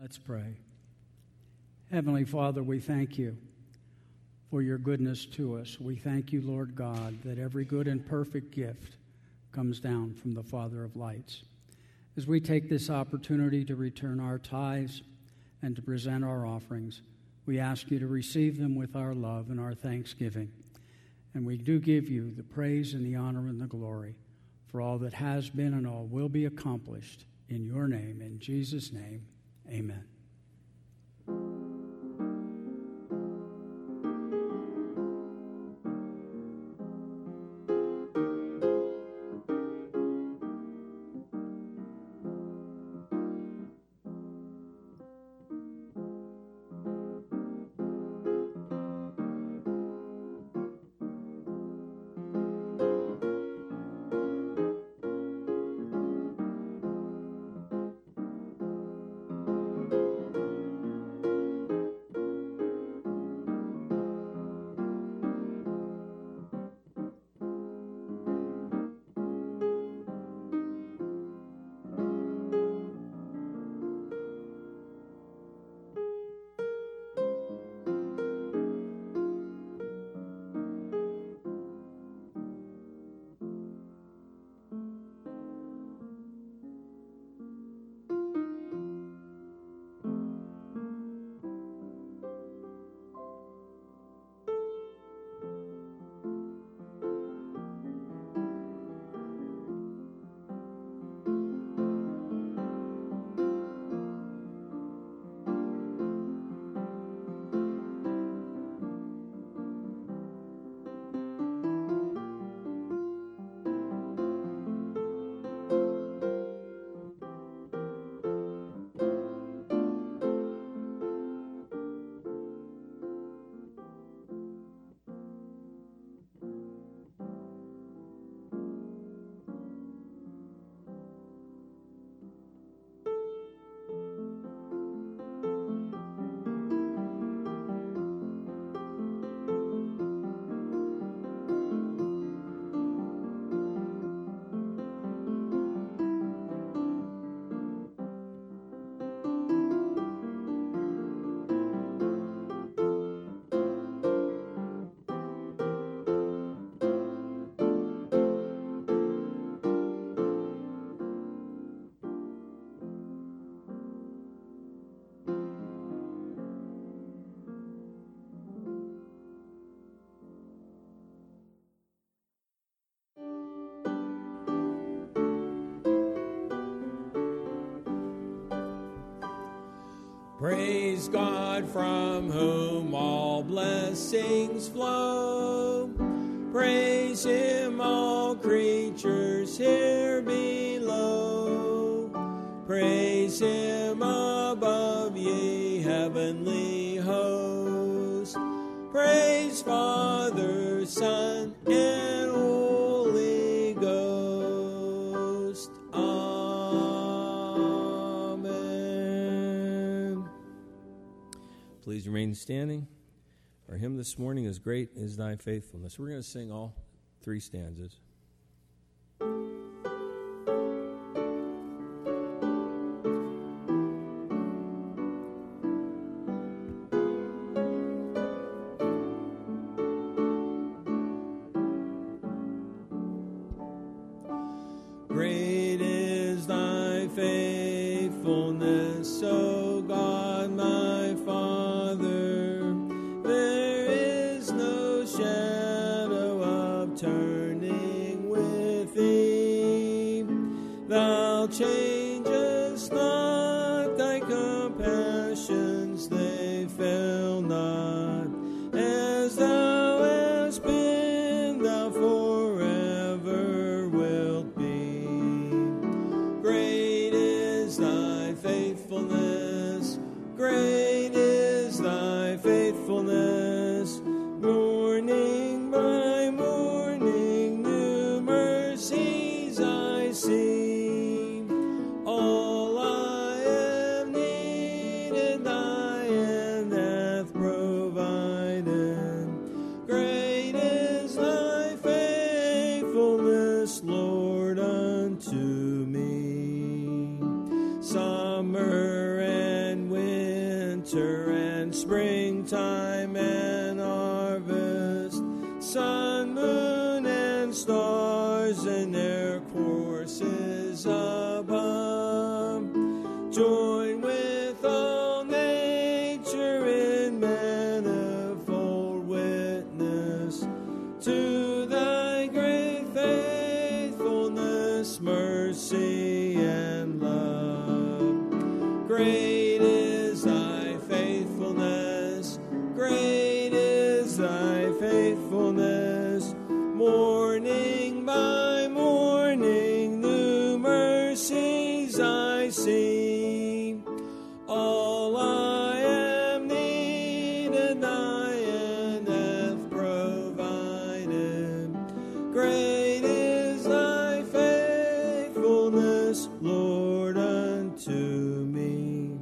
Let's pray. Heavenly Father, we thank you for your goodness to us. We thank you, Lord God, that every good and perfect gift comes down from the Father of lights. As we take this opportunity to return our tithes and to present our offerings, we ask you to receive them with our love and our thanksgiving. And we do give you the praise and the honor and the glory for all that has been and all will be accomplished in your name. In Jesus' name, amen. Praise God from whom all blessings flow. Praise him, all creatures here below. Praise him above, ye heavenly hosts. Praise Father, Son, and Holy Ghost. Amen. Please remain standing. Our hymn this morning is Great is Thy Faithfulness. We're going to sing all three stanzas. Great is thy faithfulness, O God, my Father. There is no shadow of turning with thee. Thou changest not, thy compassions, they fail not. As thou hast been, thou forever wilt be. Great is thy faithfulness, great is thy faithfulness. Morning by morning, new mercies I see. All I have needed, thy hand hath provided. Great is thy faithfulness, Lord, unto me. Summer and winter winter and springtime and harvest, sun, moon, and stars in their courses above. Join with all nature in manifold witness to thy great faithfulness, mercy, and love. Great is thy faithfulness, great is thy faithfulness. Morning by morning, new mercies I see. All I am needed, thy hand hath provided. Great is thy faithfulness, Lord, unto me.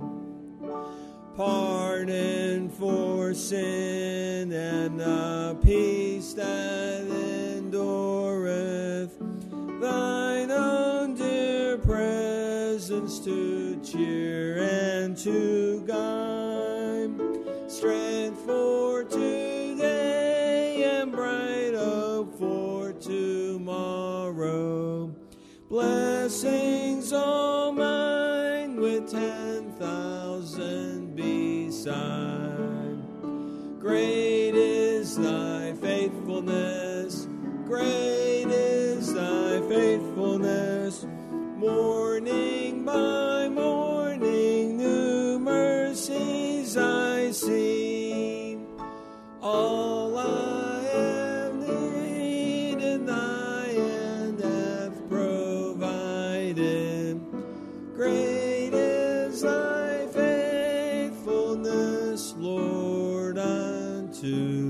Pardon for sin and a peace that endureth, thine own dear presence to cheer and to guide, strength for today and bright hope for tomorrow, blessings all mine with 10,000 beside. Great is thy faithfulness, great is thy faithfulness. Morning by morning, new mercies I see. All I have needed, thy hand hath provided. Great is thy faithfulness, Lord, unto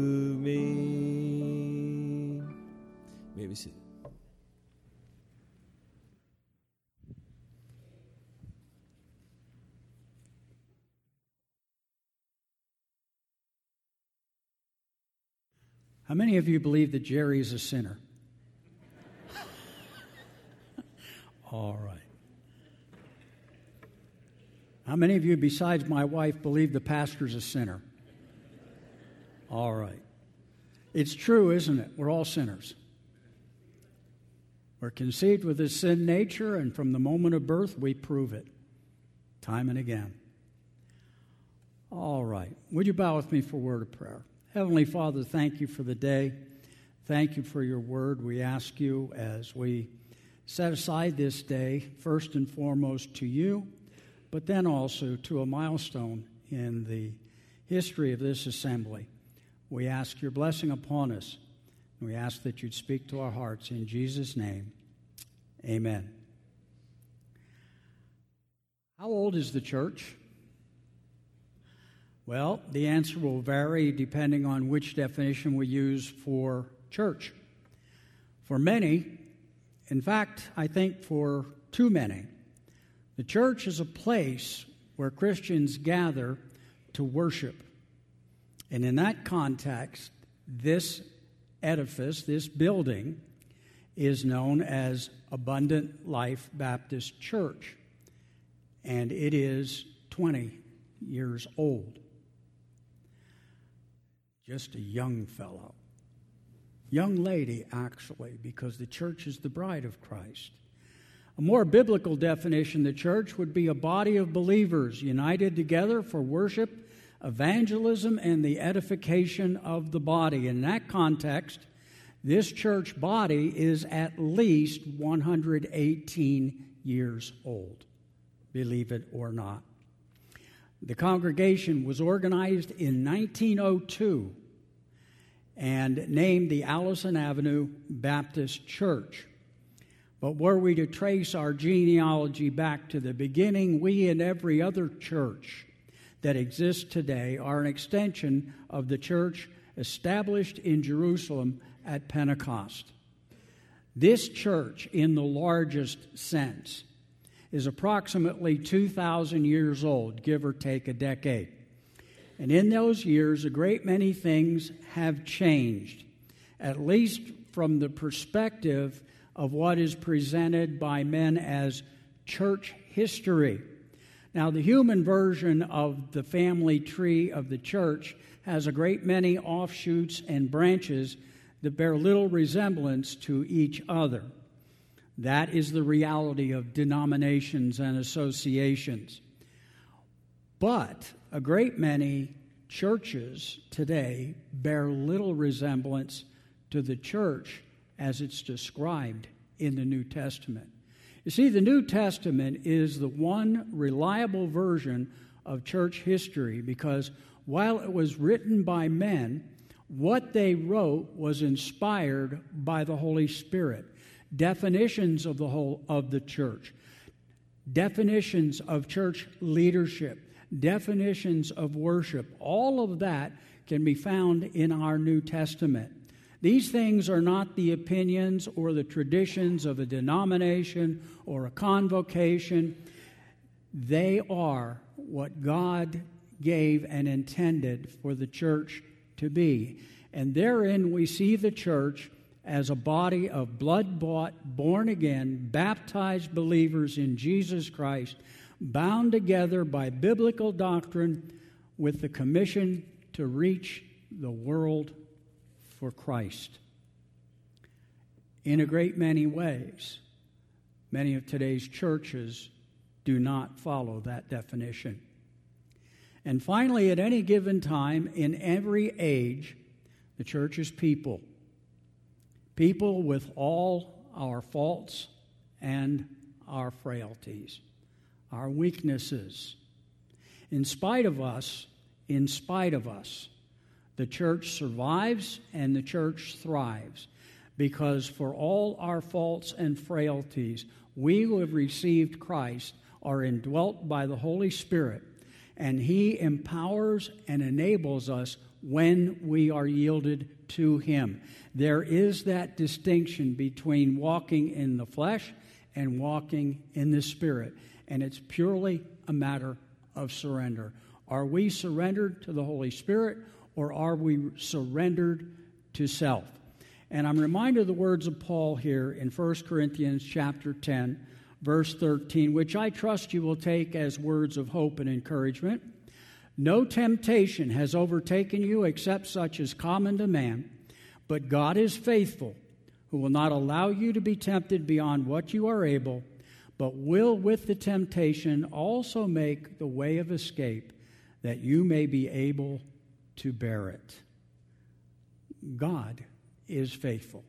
me. May we sit. How many of you believe that Jerry is a sinner? All right. How many of you, besides my wife, believe the pastor's a sinner? All right. It's true, isn't it? We're all sinners. We're conceived with a sin nature, and from the moment of birth, we prove it time and again. All right. Would you bow with me for a word of prayer? Heavenly Father, thank you for the day. Thank you for your word. We ask you as we set aside this day, first and foremost to you, but then also to a milestone in the history of this assembly. We ask your blessing upon us. We ask that you'd speak to our hearts. In Jesus' name, amen. How old is the church? Well, the answer will vary depending on which definition we use for church. For many, in fact, I think for too many, the church is a place where Christians gather to worship. And in that context, this edifice, this building, is known as Abundant Life Baptist Church. And it is 20 years old. Just a young fellow. Young lady, actually, because the church is the bride of Christ. A more biblical definition of the church would be a body of believers united together for worship, evangelism, and the edification of the body. In that context, this church body is at least 118 years old, believe it or not. The congregation was organized in 1902 and named the Allison Avenue Baptist Church. But were we to trace our genealogy back to the beginning, we and every other church that exists today are an extension of the church established in Jerusalem at Pentecost. This church, in the largest sense, is approximately 2,000 years old, give or take a decade. And in those years, a great many things have changed, at least from the perspective of what is presented by men as church history. Now, the human version of the family tree of the church has a great many offshoots and branches that bear little resemblance to each other. That is the reality of denominations and associations. But a great many churches today bear little resemblance to the church as it's described in the New Testament. You see, the New Testament is the one reliable version of church history because while it was written by men, what they wrote was inspired by the Holy Spirit. Definitions of the church, definitions of church leadership, definitions of worship, all of that can be found in our New Testament. These things are not the opinions or the traditions of a denomination or a convocation. They are what God gave and intended for the church to be. And therein we see the church as a body of blood-bought, born-again, baptized believers in Jesus Christ, bound together by biblical doctrine with the commission to reach the world for Christ. In a great many ways, many of today's churches do not follow that definition. And finally, at any given time, in every age, the church is people. People with all our faults and our frailties, our weaknesses. In spite of us, the church survives and the church thrives, because for all our faults and frailties, we who have received Christ are indwelt by the Holy Spirit, and He empowers and enables us when we are yielded to Him. There is that distinction between walking in the flesh and walking in the Spirit, and it's purely a matter of surrender. Are we surrendered to the Holy Spirit, or are we surrendered to self? And I'm reminded of the words of Paul here in 1 Corinthians chapter 10, verse 13, which I trust you will take as words of hope and encouragement. No temptation has overtaken you except such as common to man, but God is faithful, who will not allow you to be tempted beyond what you are able, but will with the temptation also make the way of escape, that you may be able to bear it. God is faithful.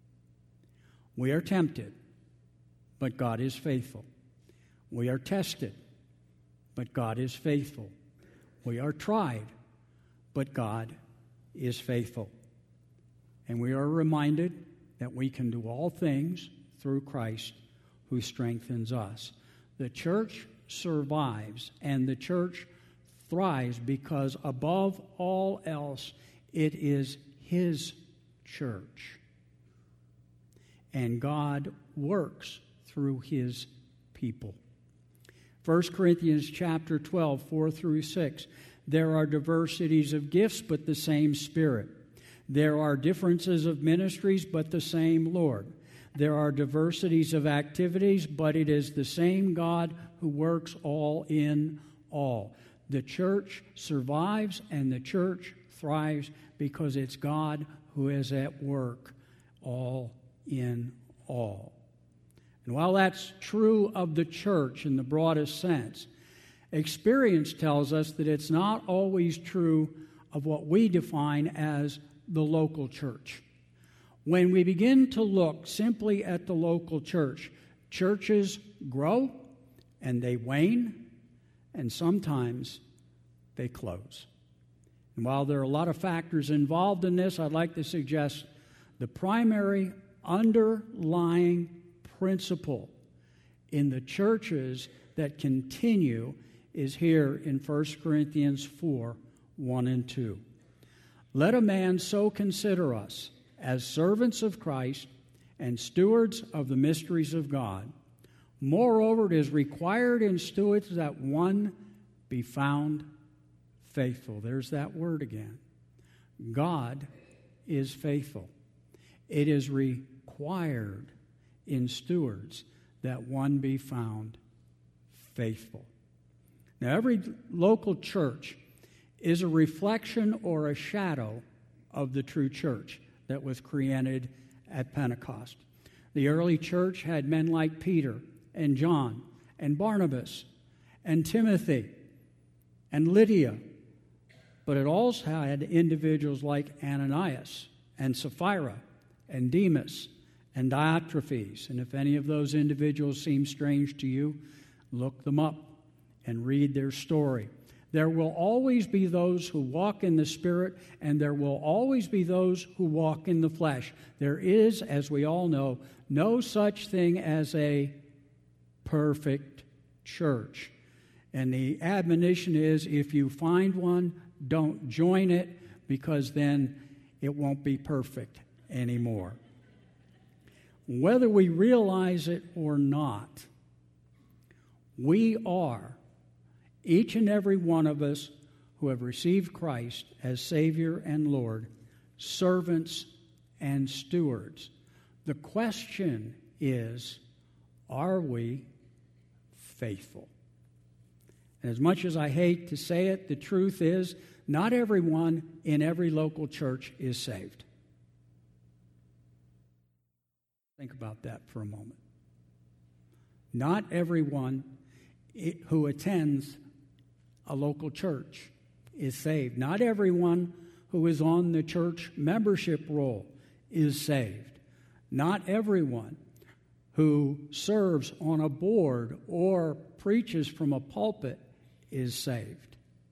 We are tempted, but God is faithful. We are tested, but God is faithful. We are tried, but God is faithful. And we are reminded that we can do all things through Christ who strengthens us. The church survives and the church thrives because above all else, it is His church. And God works through His people. 1 Corinthians chapter 12, 4 through 6. There are diversities of gifts, but the same Spirit. There are differences of ministries, but the same Lord. There are diversities of activities, but it is the same God who works all in all. The church survives and the church thrives because it's God who is at work all in all. And while that's true of the church in the broadest sense, experience tells us that it's not always true of what we define as the local church. When we begin to look simply at the local church, churches grow and they wane, and sometimes they close. And while there are a lot of factors involved in this, I'd like to suggest the primary underlying principle in the churches that continue is here in 1 Corinthians 4, 1 and 2. Let a man so consider us as servants of Christ and stewards of the mysteries of God. Moreover, it is required in stewards that one be found faithful. There's that word again. God is faithful. It is required in stewards that one be found faithful. Now, every local church is a reflection or a shadow of the true church that was created at Pentecost. The early church had men like Peter and John and Barnabas and Timothy and Lydia, but it also had individuals like Ananias and Sapphira and Demas and Diotrephes. And if any of those individuals seem strange to you, look them up and read their story. There will always be those who walk in the Spirit, and there will always be those who walk in the flesh. There is, as we all know, no such thing as a perfect church. And the admonition is, if you find one, don't join it, because then it won't be perfect anymore. Whether we realize it or not, we are, each and every one of us who have received Christ as Savior and Lord, servants and stewards. The question is, are we faithful? And as much as I hate to say it, the truth is, not everyone in every local church is saved. Think about that for a moment. Not everyone who attends a local church is saved. Not everyone who is on the church membership roll is saved. Not everyone who serves on a board or preaches from a pulpit is saved,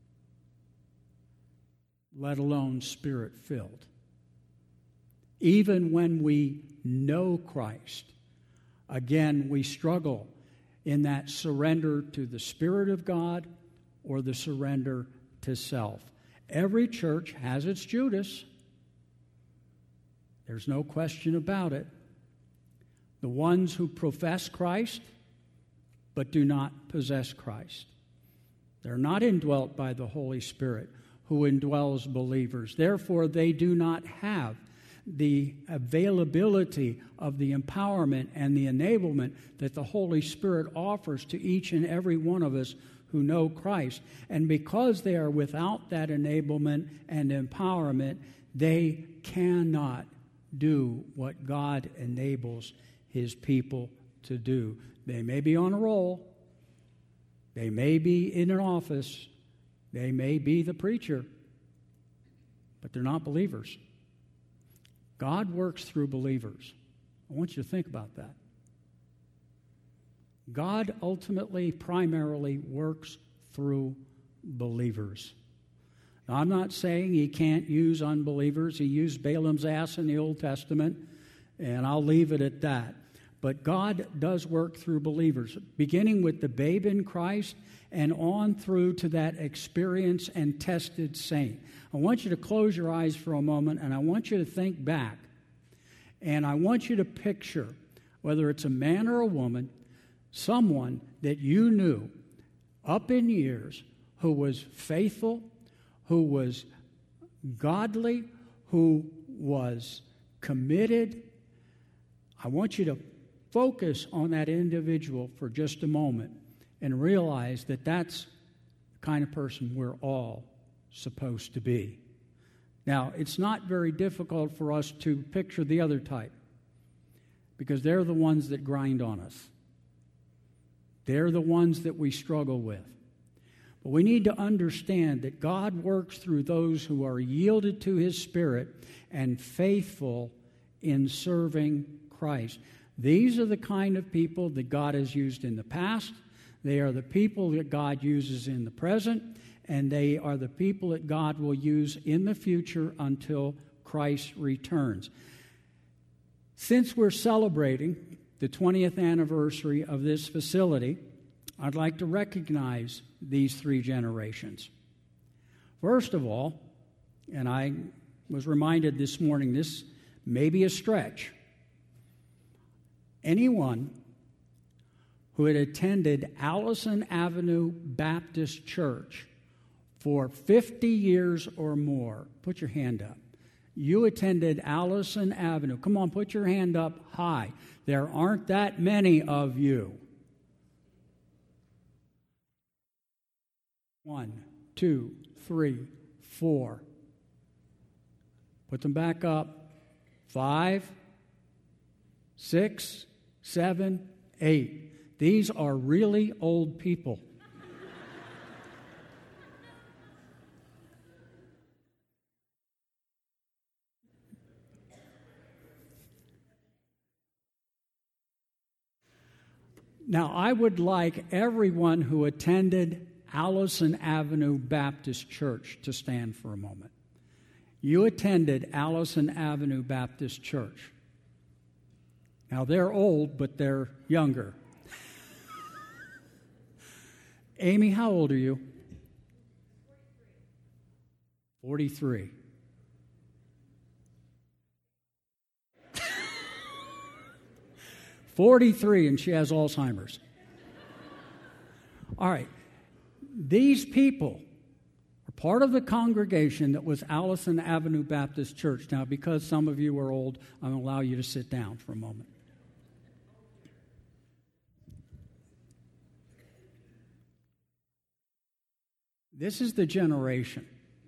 let alone Spirit-filled. Even when we know Christ, again, we struggle in that surrender to the Spirit of God or the surrender to self. Every church has its Judas. There's no question about it. The ones who profess Christ but do not possess Christ. They're not indwelt by the Holy Spirit who indwells believers. Therefore, they do not have the availability of the empowerment and the enablement that the Holy Spirit offers to each and every one of us who know Christ. And because they are without that enablement and empowerment, they cannot do what God enables His people to do. They may be on a roll. They may be in an office. They may be the preacher. But they're not believers. God works through believers. I want you to think about that. God ultimately, primarily works through believers. Now, I'm not saying He can't use unbelievers. He used Balaam's ass in the Old Testament, and I'll leave it at that. But God does work through believers, beginning with the babe in Christ and on through to that experienced and tested saint. I want you to close your eyes for a moment, and I want you to think back. And I want you to picture, whether it's a man or a woman, someone that you knew up in years who was faithful, who was godly, who was committed. I want you to focus on that individual for just a moment and realize that that's the kind of person we're all supposed to be. Now, it's not very difficult for us to picture the other type, because they're the ones that grind on us. They're the ones that we struggle with. But we need to understand that God works through those who are yielded to His Spirit and faithful in serving Christ. These are the kind of people that God has used in the past. They are the people that God uses in the present. And they are the people that God will use in the future until Christ returns. Since we're celebrating the 20th anniversary of this facility, I'd like to recognize these three generations. First of all, and I was reminded this morning, this may be a stretch. Anyone who had attended Allison Avenue Baptist Church for 50 years or more, put your hand up. You attended Allison Avenue. Come on, put your hand up high. There aren't that many of you. 1, 2, 3, 4. Put them back up. 5, 6, 7, 8. These are really old people. Now, I would like everyone who attended Allison Avenue Baptist Church to stand for a moment. You attended Allison Avenue Baptist Church. Now, they're old, but they're younger. Amy, how old are you? 43. 43, and she has Alzheimer's. All right. These people are part of the congregation that was Allison Avenue Baptist Church. Now, because some of you are old, I'm going to allow you to sit down for a moment. This is the generation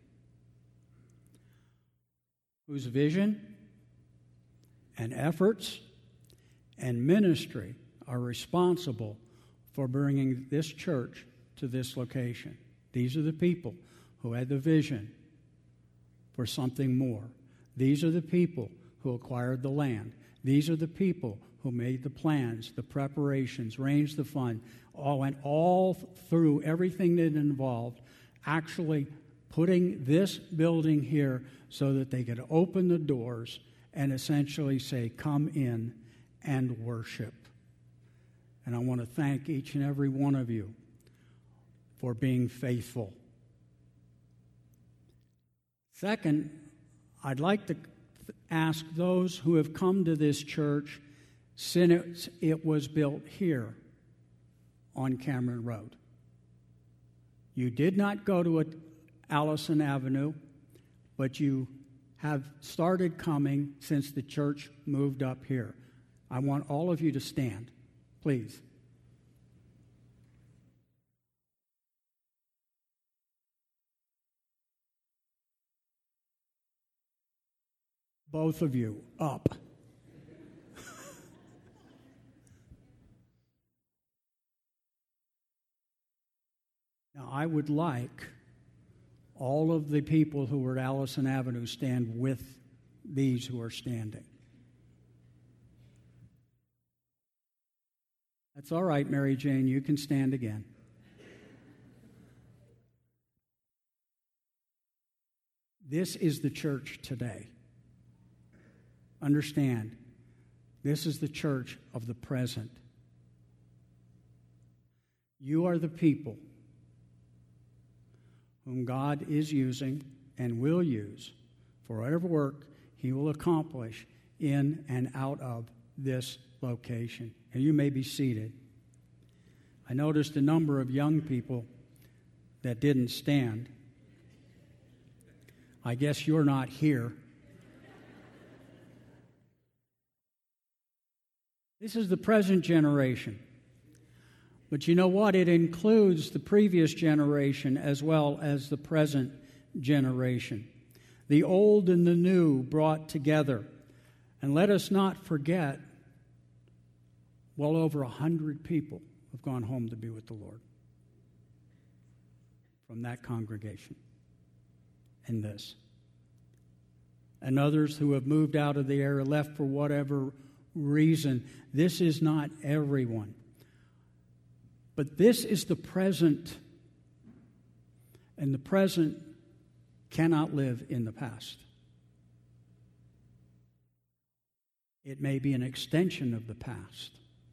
whose vision and efforts and ministry are responsible for bringing this church to this location. These are the people who had the vision for something more. These are the people who acquired the land. These are the people who made the plans, the preparations, arranged the fund, went all through everything that involved actually putting this building here so that they could open the doors and essentially say, come in and worship. And I want to thank each and every one of you for being faithful. Second, I'd like to ask those who have come to this church since it was built here on Cameron Road. You did not go to Allison Avenue, but you have started coming since the church moved up here. I want all of you to stand, please. Both of you, up. Now, I would like all of the people who were at Allison Avenue stand with these who are standing. That's all right, Mary Jane, you can stand again. This is the church today. Understand, this is the church of the present. You are the people whom God is using and will use for whatever work He will accomplish in and out of this location. And you may be seated. I noticed a number of young people that didn't stand. I guess you're not here. This is the present generation. But you know what? It includes the previous generation as well as the present generation. The old and the new brought together. And let us not forget, well over 100 people have gone home to be with the Lord from that congregation and this. And others who have moved out of the area, left for whatever reason. This is not everyone. But this is the present, and the present cannot live in the past. It may be an extension of the past,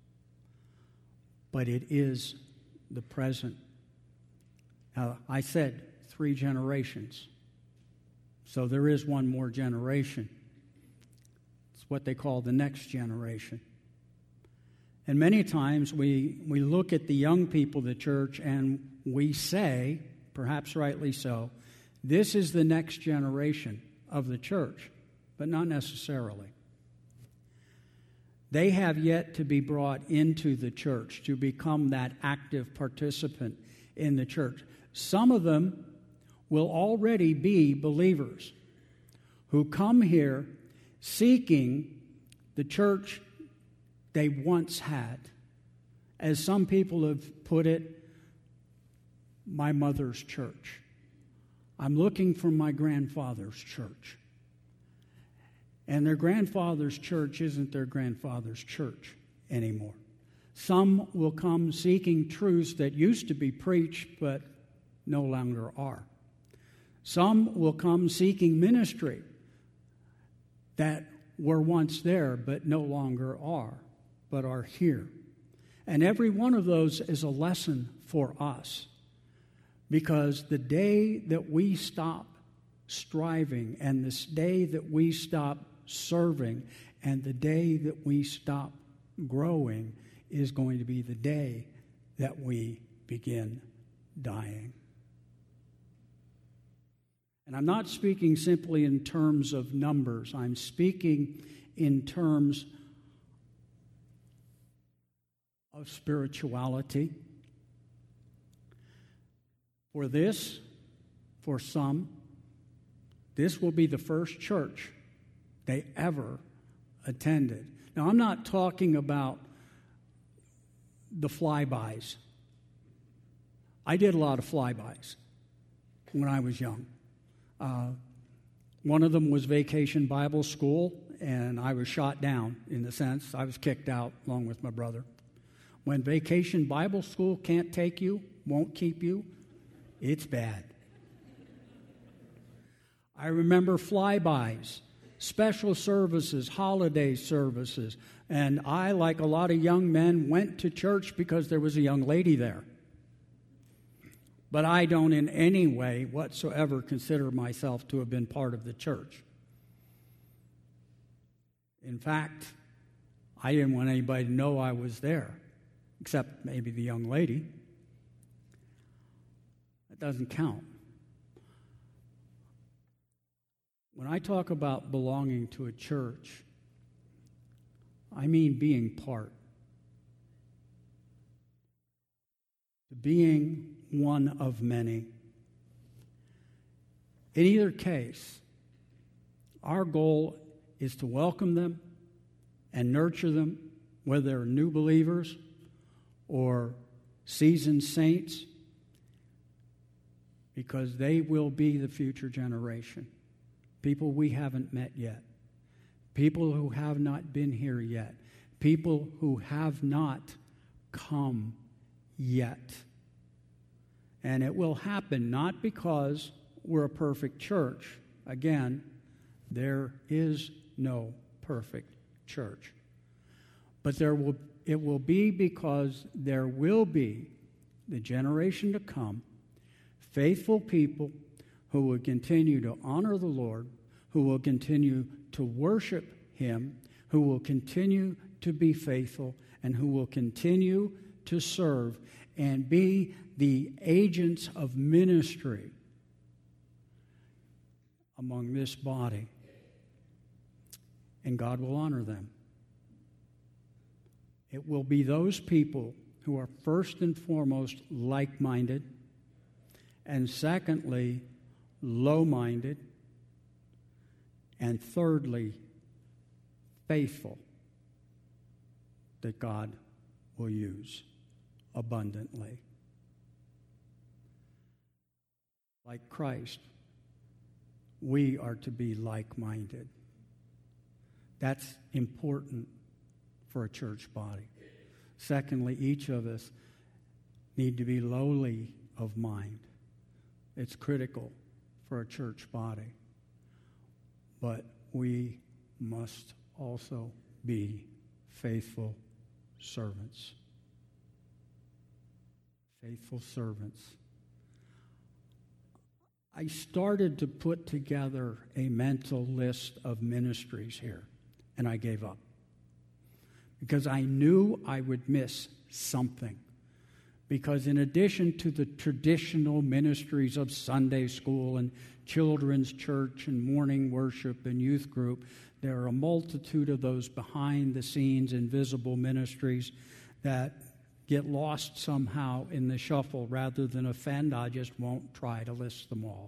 but it is the present. Now, I said 3 generations, so there is one more generation. It's what they call the next generation. And many times we look at the young people of the church and we say, perhaps rightly so, this is the next generation of the church, but not necessarily. They have yet to be brought into the church to become that active participant in the church. Some of them will already be believers who come here seeking the church they once had. As some people have put it, my mother's church. I'm looking for my grandfather's church. And their grandfather's church isn't their grandfather's church anymore. Some will come seeking truths that used to be preached but no longer are. Some will come seeking ministry that were once there but no longer are, but are here. And every one of those is a lesson for us, because the day that we stop striving, and this day that we stop serving, and the day that we stop growing is going to be the day that we begin dying. And I'm not speaking simply in terms of numbers. I'm speaking in terms of spirituality. For some, this will be the first church they ever attended. Now, I'm not talking about the flybys. I did a lot of flybys when I was young. One of them was Vacation Bible School, and I was shot down, in a sense. I was kicked out along with my brother. When Vacation Bible School can't take you, won't keep you, it's bad. I remember flybys, special services, holiday services, and I, like a lot of young men, went to church because there was a young lady there. But I don't in any way whatsoever consider myself to have been part of the church. In fact, I didn't want anybody to know I was there, except maybe the young lady. That doesn't count. When I talk about belonging to a church, I mean being part. Being one of many. In either case, our goal is to welcome them and nurture them, whether they're new believers or seasoned saints, because they will be the future generation. People we haven't met yet. People who have not been here yet. People who have not come yet. And it will happen not because we're a perfect church. Again, there is no perfect church. But it will be because there will be the generation to come, faithful people who will continue to honor the Lord, who will continue to worship Him, who will continue to be faithful, and who will continue to serve and be the agents of ministry among this body. And God will honor them. It will be those people who are first and foremost like-minded, and secondly, low-minded, and thirdly, faithful, that God will use abundantly. Like Christ, we are to be like-minded. That's important for a church body. Secondly, each of us need to be lowly of mind. It's critical for a church body. But we must also be faithful servants. Faithful servants. I started to put together a mental list of ministries here, and I gave up. Because I knew I would miss something. Because in addition to the traditional ministries of Sunday school and children's church and morning worship and youth group, there are a multitude of those behind-the-scenes invisible ministries that get lost somehow in the shuffle rather than offend, I just won't try to list them all.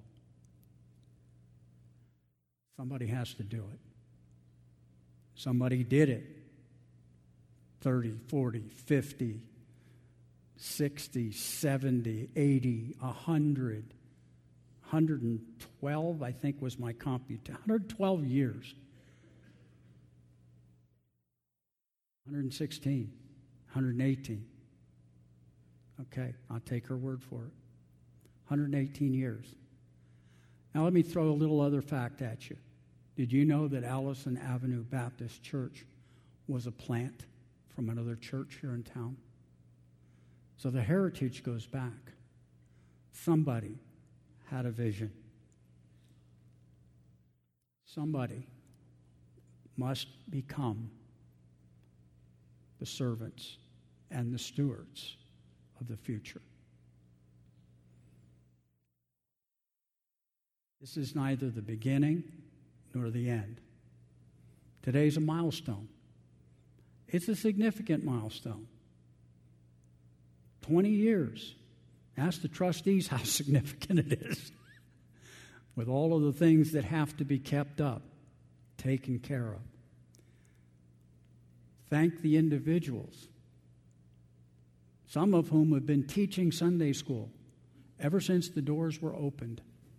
Somebody has to do it. Somebody did it 30, 40, 50, 60, 70, 80, 100, 112, I think was my compute. 112 years. 116, 118. Okay, I'll take her word for it. 118 years. Now let me throw a little other fact at you. Did you know that Allison Avenue Baptist Church was a plant from another church here in town? So the heritage goes back. Somebody had a vision. Somebody must become the servants and the stewards of the future. This is neither the beginning nor the end. Today's a milestone. It's a significant milestone. 20 years. Ask the trustees how significant it is. With all of the things that have to be kept up, taken care of. Thank the individuals, some of whom have been teaching Sunday school ever since the doors were opened,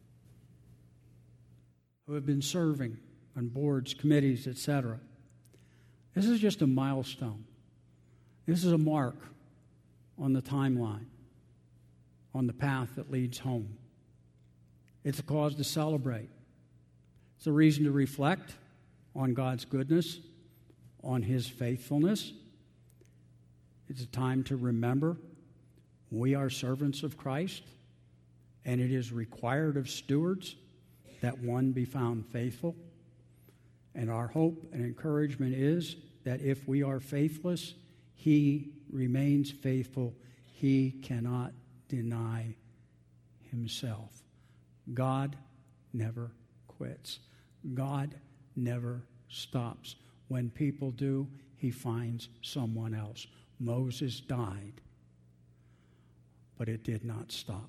who have been serving on boards, committees, etc. This is just a milestone. This is a mark on the timeline, on the path that leads home. It's a cause to celebrate. It's a reason to reflect on God's goodness, on His faithfulness. It's a time to remember we are servants of Christ, and it is required of stewards that one be found faithful. And our hope and encouragement is that if we are faithless, He remains faithful. He cannot deny Himself. God never quits. God never stops. When people do, He finds someone else. Moses died, but it did not stop.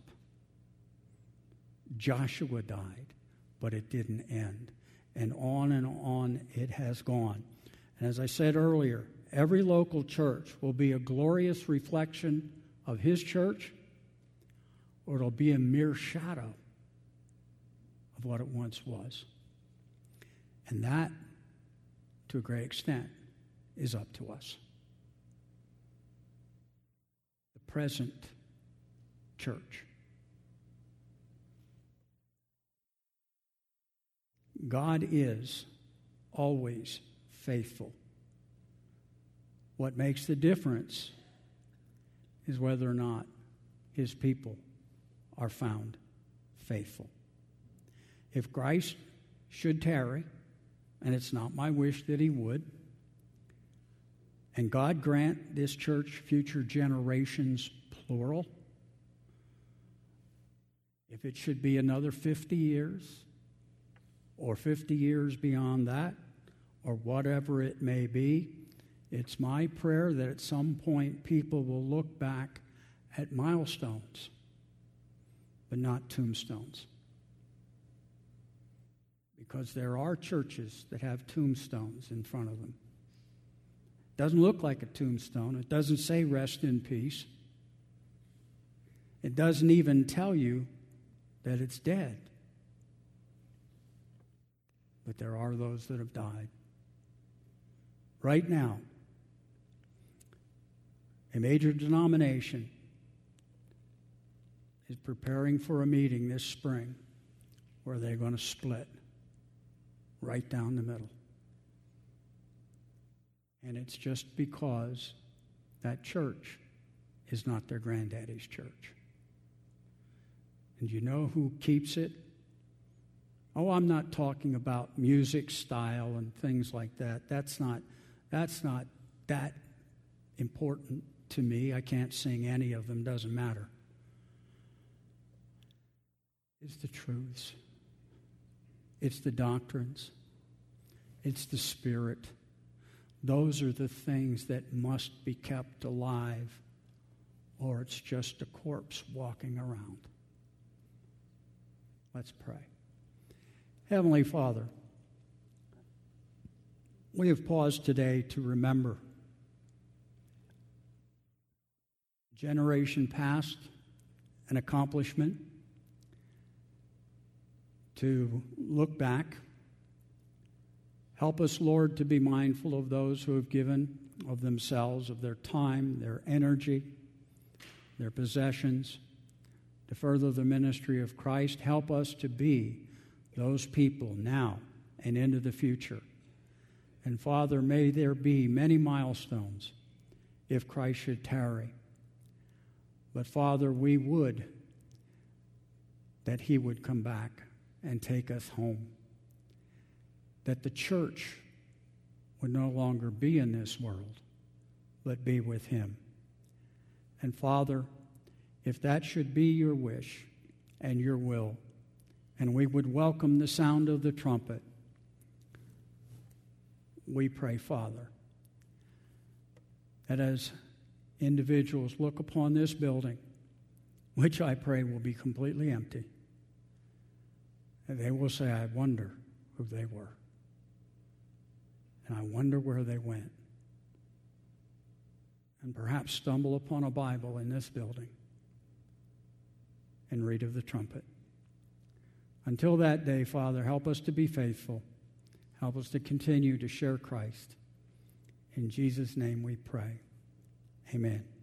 Joshua died, but it didn't end. And on it has gone. And as I said earlier, every local church will be a glorious reflection of His church, or it'll be a mere shadow of what it once was. And that, to a great extent, is up to us. The present church. God is always faithful. What makes the difference is whether or not His people are found faithful. If Christ should tarry, and it's not my wish that He would, and God grant this church future generations, plural, if it should be another 50 years, or 50 years beyond that, or whatever it may be, it's my prayer that at some point people will look back at milestones, but not tombstones. Because there are churches that have tombstones in front of them. It doesn't look like a tombstone. It doesn't say rest in peace. It doesn't even tell you that it's dead. But there are those that have died. Right now, a major denomination is preparing for a meeting this spring where they're going to split right down the middle. And it's just because that church is not their granddaddy's church. And you know who keeps it? Oh, I'm not talking about music style and things like that. That's not that important to me. I can't sing any of them, doesn't matter. It's the truths. It's the doctrines. It's the Spirit. Those are the things that must be kept alive or it's just a corpse walking around. Let's pray. Heavenly Father, we have paused today to remember generation past, an accomplishment, to look back. Help us, Lord, to be mindful of those who have given of themselves, of their time, their energy, their possessions, to further the ministry of Christ. Help us to be those people now and into the future. And Father, may there be many milestones if Christ should tarry. But Father, we would that he would come back and take us home. That the church would no longer be in this world, but be with him. And Father, if that should be your wish and your will, and we would welcome the sound of the trumpet, we pray, Father, that as individuals look upon this building, which I pray will be completely empty, and they will say, I wonder who they were. And I wonder where they went. And perhaps stumble upon a Bible in this building and read of the trumpet. Until that day, Father, help us to be faithful. Help us to continue to share Christ. In Jesus' name we pray. Amen.